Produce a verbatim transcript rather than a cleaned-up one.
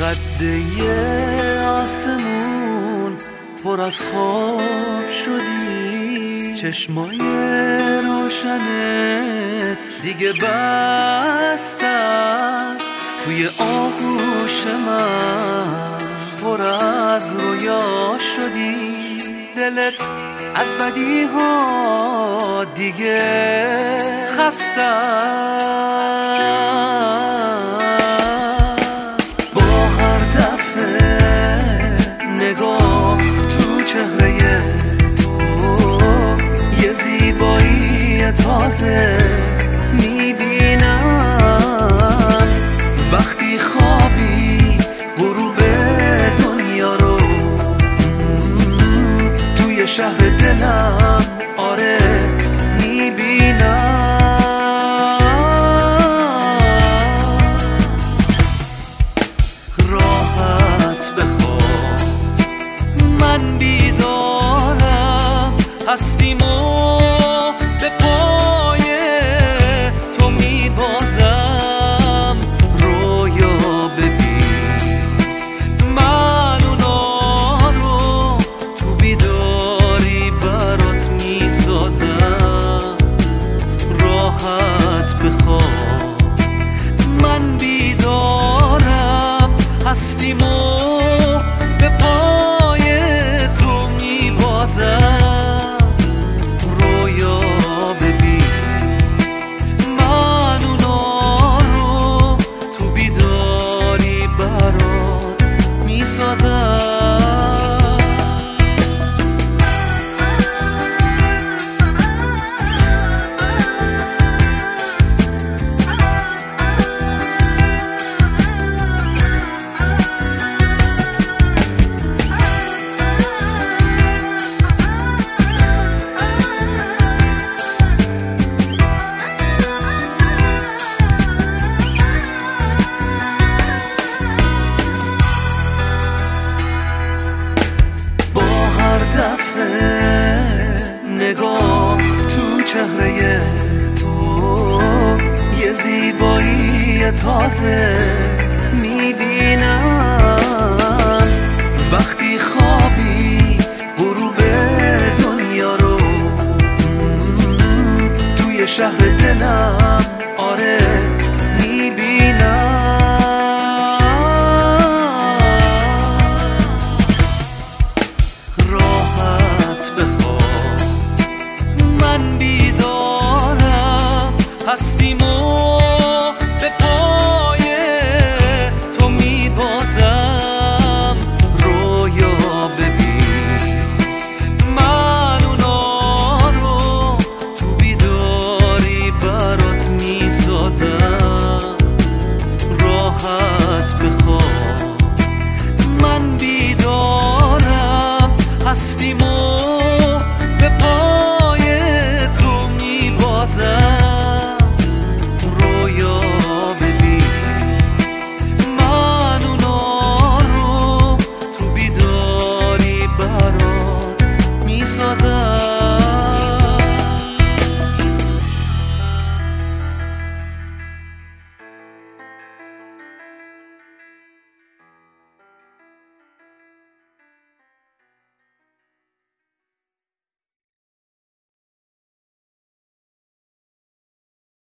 قده آسمون پر از خواب شدی، چشمای روشنت دیگه بستن، توی آغوش من پر از رویا شدی. دلت از بدی ها دیگه خسته است. با هر دفعه نگاه تو چهره تو یه زیبایی تازه میبینم. وقتی خوابی غروب دنیا رو توی شهر دلم آره میبینم. راحت بخواب من بیدارم، هستیم و به پای تو میبازم. رویا ببین من اونا رو تو بیداری برات میسازم. راحت بخواب من بیدارم، هستیم و به پای تو میبازم. رویا ببین من اونا رو تو بیداری برات میسازم. نگاه تو چهره تو یه زیبایی تازه